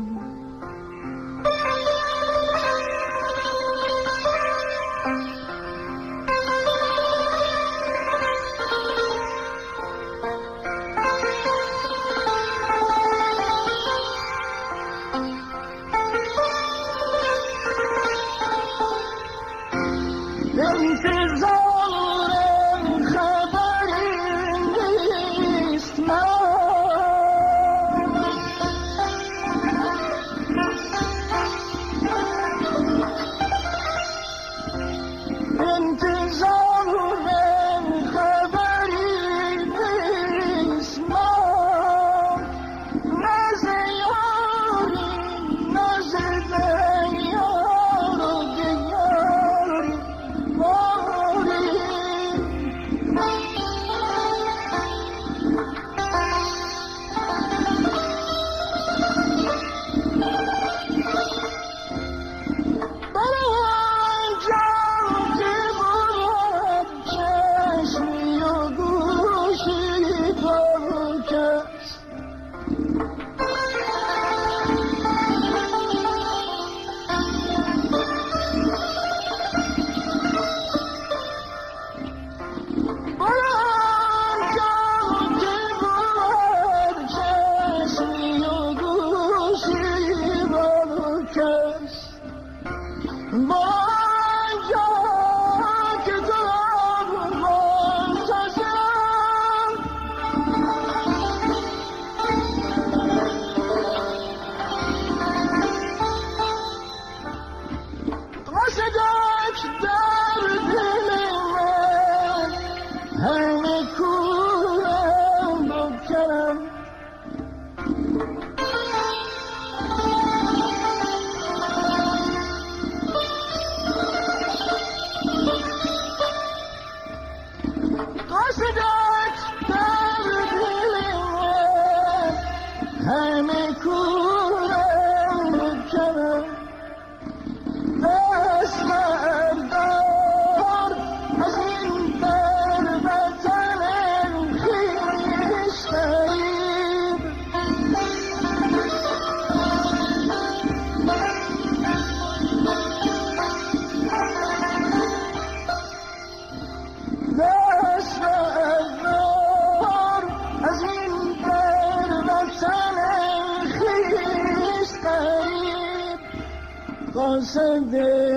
قاصد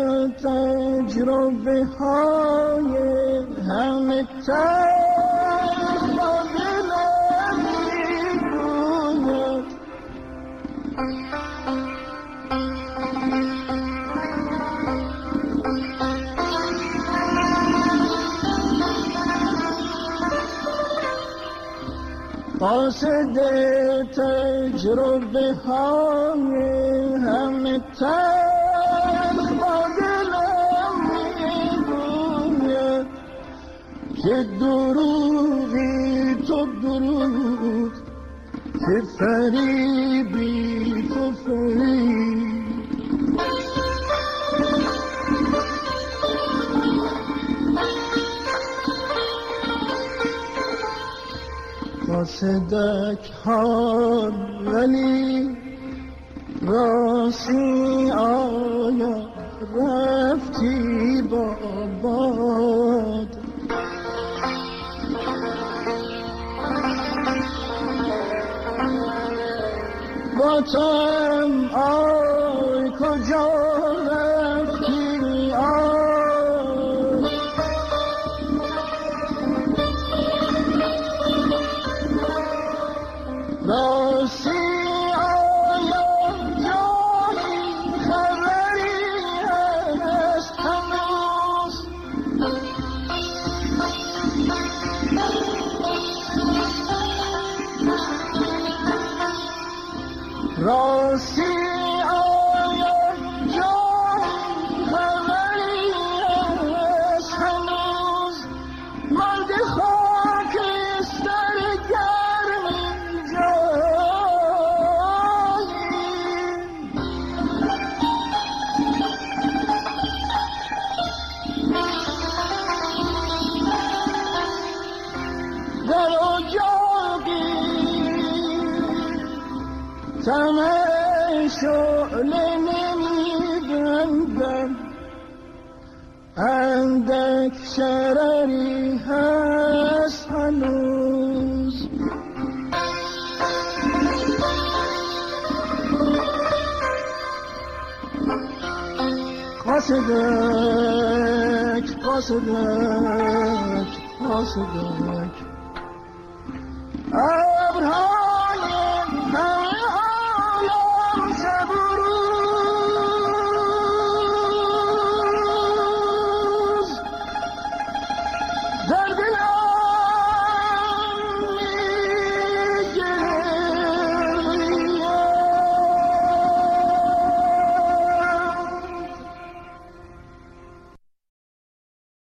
تجربه های همه تجربه نمیگوید، قاصد تجربه تجربه های همه تلخ با دلم میگوید که دروغی تو دروغ، که فریبی تو فریب. صدک ها ولی راستی آیا رفتی با باد؟ با تم آی کجا رفتی آی؟ راستی آیا جایی خبری هست هنوز؟ راستی آیا جایی خبری هست هنوز؟ مرد خاکستر گرمی در اجاقی تمه شعله نمیبندم، اندک شرری هست هنوز. قاصدک قاصدک قاصدک ابرها